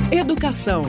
Educação.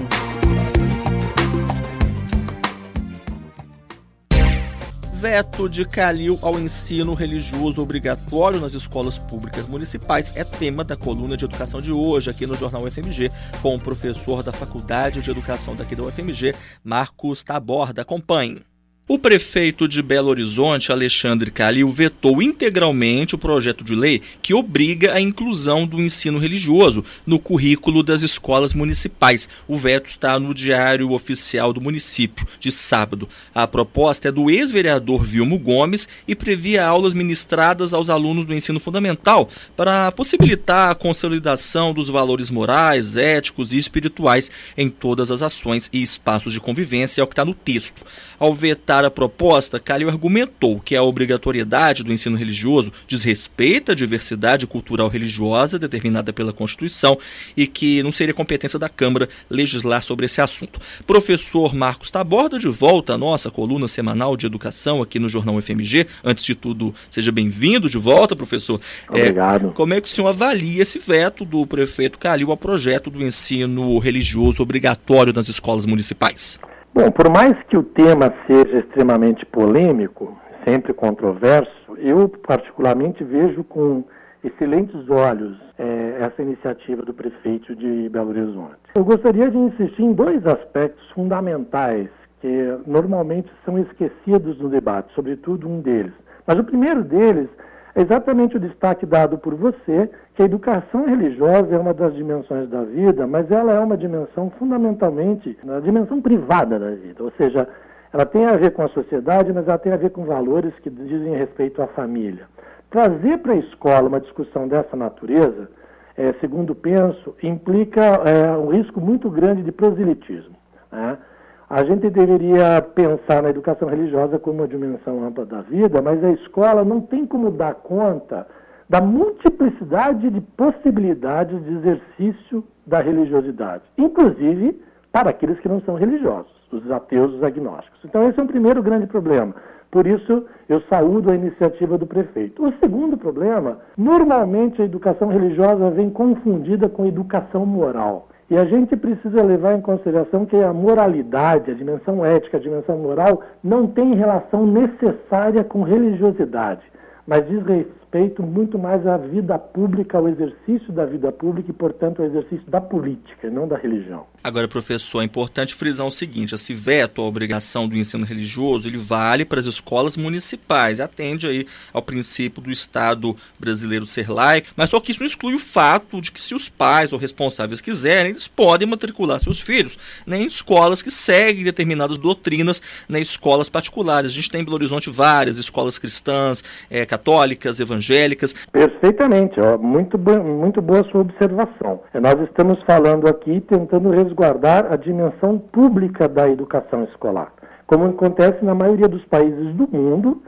Veto de Calil ao ensino religioso obrigatório nas escolas públicas municipais é tema da coluna de educação de hoje aqui no Jornal UFMG, com o professor da Faculdade de Educação daqui da UFMG, Marcos Taborda. Acompanhe. O prefeito de Belo Horizonte, Alexandre Calil, vetou integralmente o projeto de lei que obriga a inclusão do ensino religioso no currículo das escolas municipais. O veto está no Diário Oficial do Município, de sábado. A proposta é do ex-vereador Vilmo Gomes e previa aulas ministradas aos alunos do ensino fundamental para possibilitar a consolidação dos valores morais, éticos e espirituais em todas as ações e espaços de convivência, é o que está no texto. Ao vetar a proposta, Calil argumentou que a obrigatoriedade do ensino religioso desrespeita a diversidade cultural religiosa determinada pela Constituição e que não seria competência da Câmara legislar sobre esse assunto. Professor Marcos Taborda, de volta à nossa coluna semanal de educação aqui no Jornal UFMG. Antes de tudo, seja bem-vindo de volta, professor. Obrigado. Como é que o senhor avalia esse veto do prefeito Calil ao projeto do ensino religioso obrigatório nas escolas municipais? Bom, por mais que o tema seja extremamente polêmico, sempre controverso, eu particularmente vejo com excelentes olhos essa iniciativa do prefeito de Belo Horizonte. Eu gostaria de insistir em dois aspectos fundamentais que normalmente são esquecidos no debate, sobretudo um deles. Mas o primeiro deles é exatamente o destaque dado por você, que a educação religiosa é uma das dimensões da vida, mas ela é uma dimensão fundamentalmente, uma dimensão privada da vida, ou seja, ela tem a ver com a sociedade, mas ela tem a ver com valores que dizem respeito à família. Trazer para a escola uma discussão dessa natureza, segundo penso, implica um risco muito grande de proselitismo, né? A gente deveria pensar na educação religiosa como uma dimensão ampla da vida, mas a escola não tem como dar conta da multiplicidade de possibilidades de exercício da religiosidade, inclusive para aqueles que não são religiosos, os ateus, os agnósticos. Então esse é um primeiro grande problema. Por isso eu saúdo a iniciativa do prefeito. O segundo problema, normalmente a educação religiosa vem confundida com educação moral. E a gente precisa levar em consideração que a moralidade, a dimensão ética, a dimensão moral, não tem relação necessária com religiosidade, mas diz respeito muito mais à vida pública, ao exercício da vida pública e, portanto, ao exercício da política, e não da religião. Agora, professor, é importante frisar o seguinte: esse veto à obrigação do ensino religioso, ele vale para as escolas municipais, atende aí ao princípio do Estado brasileiro ser laico, mas só que isso não exclui o fato de que, se os pais ou responsáveis quiserem, eles podem matricular seus filhos em escolas que seguem determinadas doutrinas, escolas particulares. A gente tem em Belo Horizonte várias escolas cristãs, católicas, evangélicas. Perfeitamente, muito boa a sua observação. Nós estamos falando aqui tentando resguardar a dimensão pública da educação escolar. Como acontece na maioria dos países do mundo,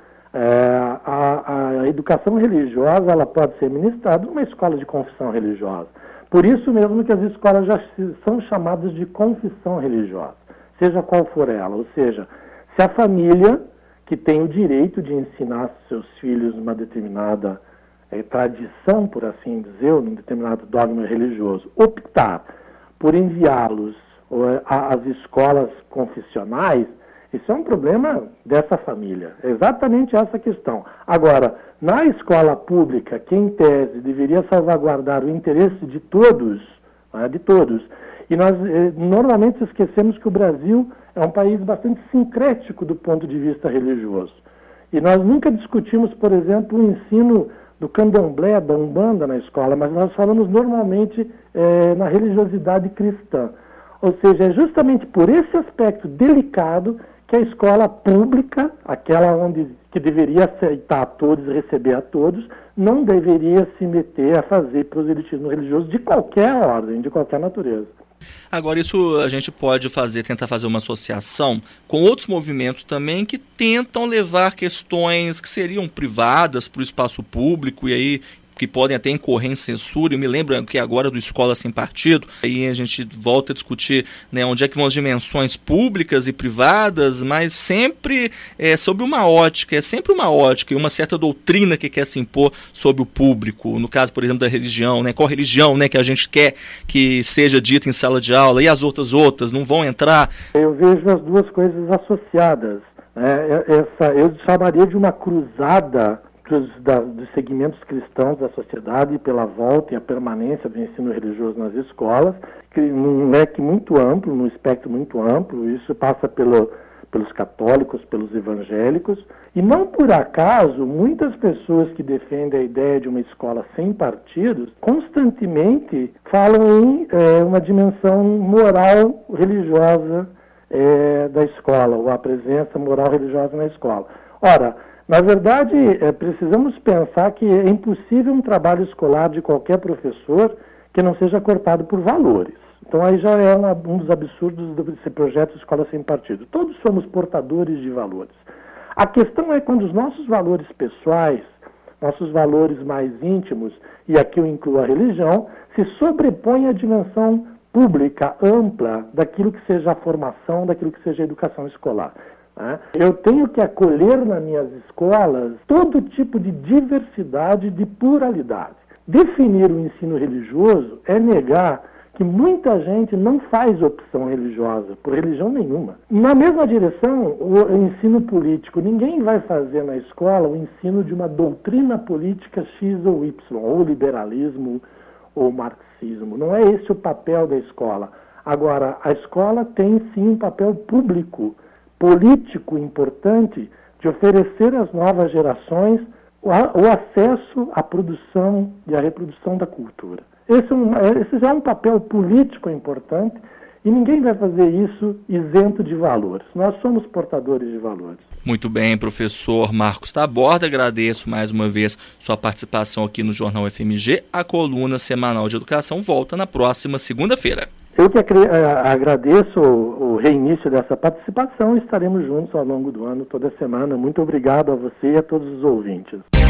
a educação religiosa ela pode ser ministrada numa escola de confissão religiosa. Por isso mesmo que as escolas já são chamadas de confissão religiosa, seja qual for ela. Ou seja, se a família, que tem o direito de ensinar seus filhos uma determinada tradição, por assim dizer, ou num determinado dogma religioso, optar por enviá-los às escolas confessionais, isso é um problema dessa família. É exatamente essa questão. Agora, na escola pública, que em tese deveria salvaguardar o interesse de todos, e nós normalmente esquecemos que o Brasil é um país bastante sincrético do ponto de vista religioso. E nós nunca discutimos, por exemplo, o ensino do candomblé, da umbanda na escola, mas nós falamos normalmente na religiosidade cristã. Ou seja, é justamente por esse aspecto delicado que a escola pública, aquela que deveria aceitar a todos e receber a todos, não deveria se meter a fazer proselitismo religioso de qualquer ordem, de qualquer natureza. Agora, isso a gente pode tentar fazer uma associação com outros movimentos também que tentam levar questões que seriam privadas para o espaço público e aí que podem até incorrer em censura. Eu me lembro que agora do Escola Sem Partido, aí a gente volta a discutir, né, onde é que vão as dimensões públicas e privadas, mas sempre sobre uma ótica, sempre uma ótica e uma certa doutrina que quer se impor sobre o público, no caso, por exemplo, da religião, né, qual religião, né, que a gente quer que seja dita em sala de aula, e as outras não vão entrar? Eu vejo as duas coisas associadas, né? Eu chamaria de uma cruzada dos segmentos cristãos da sociedade pela volta e a permanência do ensino religioso nas escolas, que num leque muito amplo, num espectro muito amplo. Isso passa pelos católicos, pelos evangélicos, e não por acaso muitas pessoas que defendem a ideia de uma escola sem partidos constantemente falam em uma dimensão moral religiosa da escola, ou a presença moral religiosa na escola. Ora, na verdade, precisamos pensar que é impossível um trabalho escolar de qualquer professor que não seja cortado por valores. Então aí já é um dos absurdos desse projeto Escola Sem Partido. Todos somos portadores de valores. A questão é quando os nossos valores pessoais, nossos valores mais íntimos, e aqui eu incluo a religião, se sobrepõem à dimensão pública, ampla, daquilo que seja a formação, daquilo que seja a educação escolar. Eu tenho que acolher nas minhas escolas todo tipo de diversidade, de pluralidade. Definir o ensino religioso é negar que muita gente não faz opção religiosa, por religião nenhuma. Na mesma direção, o ensino político. Ninguém vai fazer na escola o ensino de uma doutrina política X ou Y, ou liberalismo ou marxismo. Não é esse o papel da escola. Agora, a escola tem sim um papel público, político importante, de oferecer às novas gerações o acesso à produção e à reprodução da cultura. Esse já é um papel político importante, e ninguém vai fazer isso isento de valores. Nós somos portadores de valores. Muito bem, professor Marcos Taborda, agradeço mais uma vez sua participação aqui no Jornal FMG. A coluna semanal de educação volta na próxima segunda-feira. Eu que agradeço o reinício dessa participação e estaremos juntos ao longo do ano, toda semana. Muito obrigado a você e a todos os ouvintes.